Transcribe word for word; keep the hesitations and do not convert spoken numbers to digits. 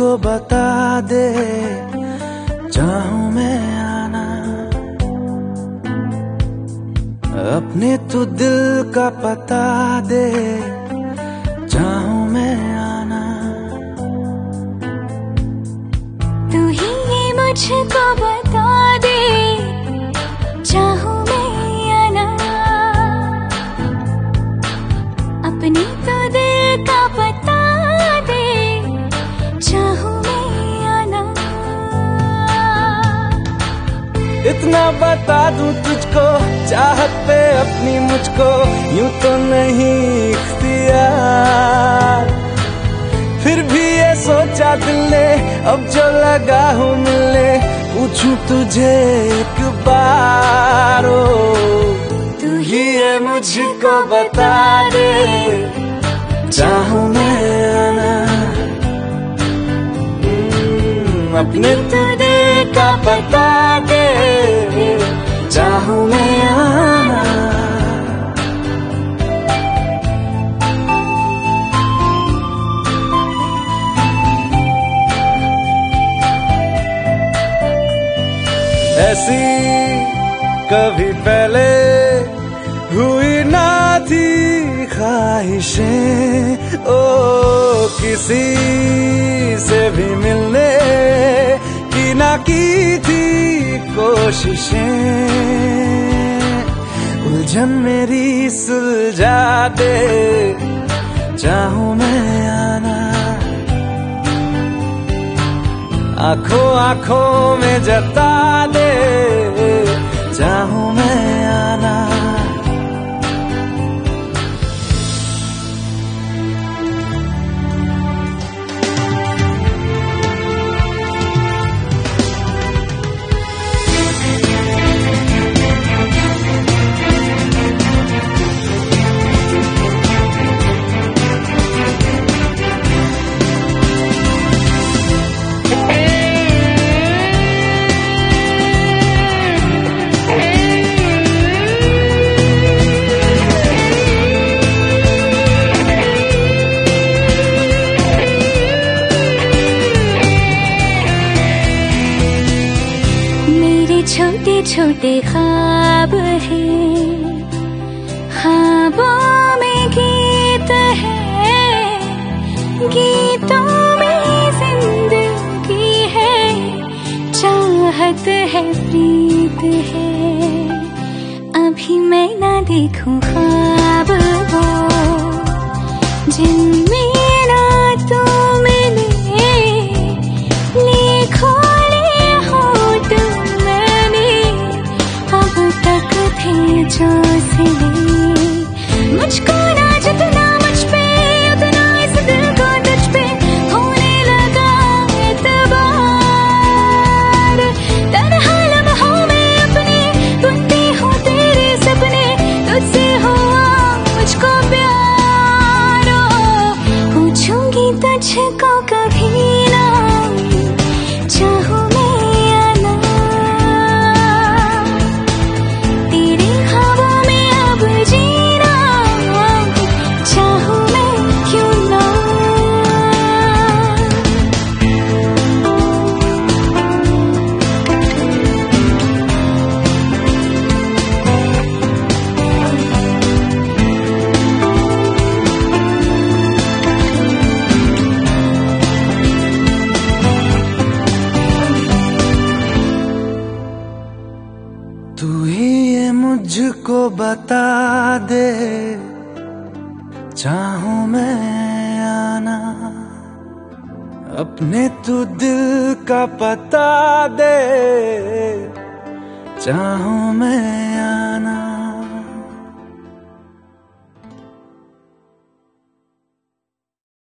मुझको बता दे, चाहूं मैं आना, अपने तू दिल का पता दे, चाहूं मैं आना। तू ही ये मुझको बता दे, चाहूं मैं आना, अपने तो दिल का पता दे, चाहूं मैं आना। इतना बता दूं तुझको, चाहत पे अपनी मुझको यूं तो नहीं इख्तियार, फिर भी ये सोचा दिल ने अब जो लगा हूं मिलने, पूछूं तुझे एक बार, ओ तू ही ये मुझको बता दे, चाहूं मैं आना, अपने तो दिल का पता दे, चाहूं मैं आना। ऐसी कभी पहले हुई ना थी ख्वाहिशें, ओ किसी से भी मिलने की ना की थी कोशिशें, उलझन मेरी सुलझा दे, चाहूं मैं आना, आंखों आंखों में जता दे, चाहूं मैं आना। छोटे छोटे ख्वाब हैं, ख्वाबों में गीत है, गीतों में जिंदगी है, चाहत है, प्रीत है, अभी मैं ना देखूं ख्वाब वो जिनमें ना तू मिले, लिखो जो सिले, मुझको ना जितना मुझ पे उतना इस दिल को तुझ पे होने लगा एतबार, तन्हा लम्हों में अपने बुनती हूँ तेरे सपने, तुझसे हुआ मुझको प्यार, पूछूंगी तुझको कभी ना, चाहूं तू ही ये मुझको बता दे, चाहूं मैं आना, अपने तू दिल का पता दे, चाहूं मैं आना।